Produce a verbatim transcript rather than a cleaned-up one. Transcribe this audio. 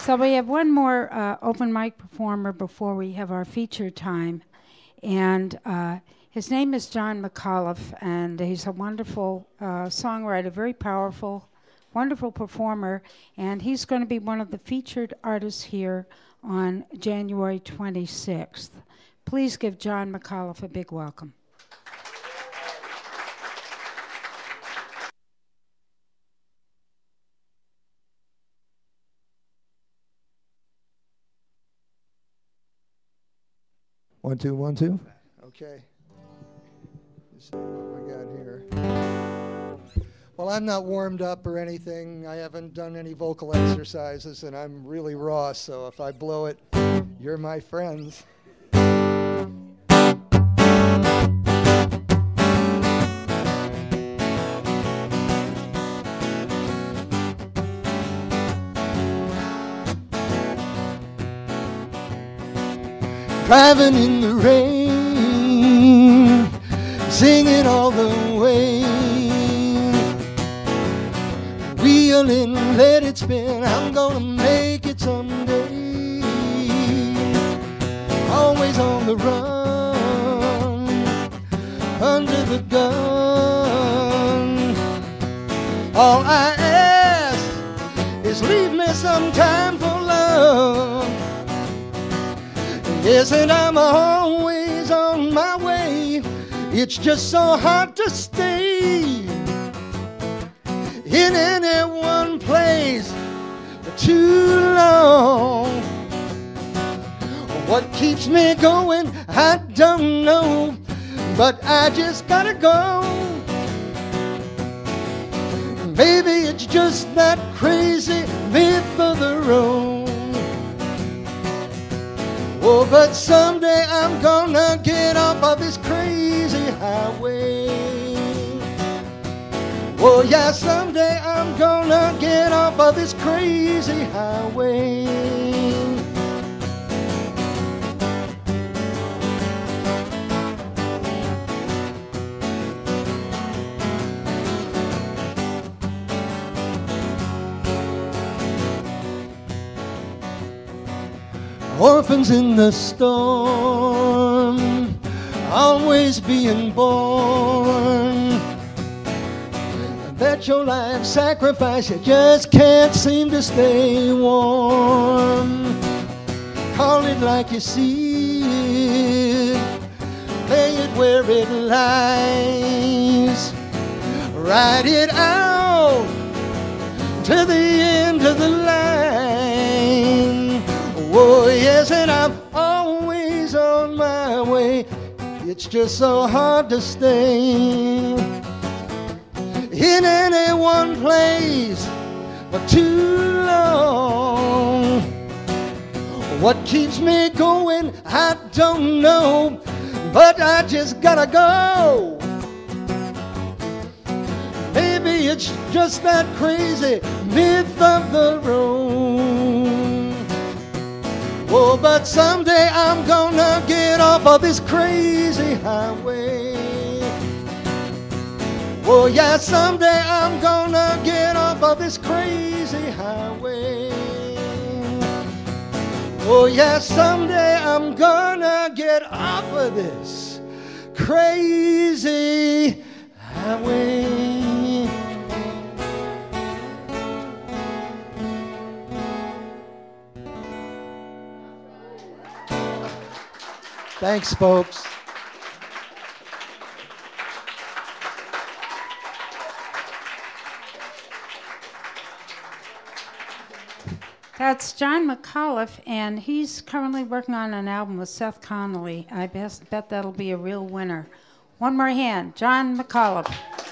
So we have one more uh, open mic performer before we have our feature time. And uh, his name is John McAuliffe, and he's a wonderful uh, songwriter, very powerful, wonderful performer. And he's going to be one of the featured artists here on January twenty-sixth. Please give John McAuliffe a big welcome. One, two, one, two. Okay. Let's see what we got here. Well, I'm not warmed up or anything. I haven't done any vocal exercises, and I'm really raw, so if I blow it, you're my friends. Driving in the rain, singing all the way, reeling, let it spin, I'm gonna make it someday. Always on the run, under the gun. All I ask is leave me some time for love. Yes, and I'm always on my way. It's just so hard to stay in any one place for too long. What keeps me going, I don't know, but I just gotta go. Maybe it's just that crazy myth of the road. Oh, but someday I'm gonna get off of this crazy highway. Oh, yeah, someday I'm gonna get off of this crazy highway. Orphans in the storm, always being born. Bet your life sacrifice, you just can't seem to stay warm. Call it like you see it, lay it where it lies. Ride it out to the end of the line. Oh, yes, and I'm always on my way. It's just so hard to stay in any one place for too long. What keeps me going, I don't know, but I just gotta go. Maybe it's just that crazy myth of the road. Oh, but someday I'm gonna get off of this crazy highway. Oh, yeah, someday I'm gonna get off of this crazy highway. Oh, yeah, someday I'm gonna get off of this crazy highway. Thanks, folks. That's John McAuliffe, and he's currently working on an album with Seth Connolly. I bet, bet that'll be a real winner. One more hand, John McAuliffe.